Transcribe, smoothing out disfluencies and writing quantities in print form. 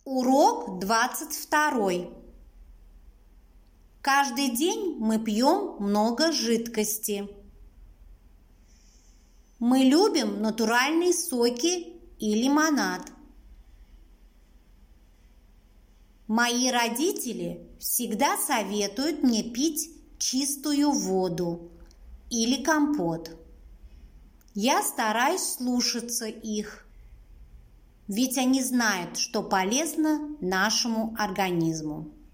Урок 22. Каждый день мы пьем много жидкости. Мы любим натуральные соки и лимонад. Мои родители всегда советуют мне пить чистую воду или компот. Я стараюсь слушаться их, ведь они знают, что полезно нашему организму.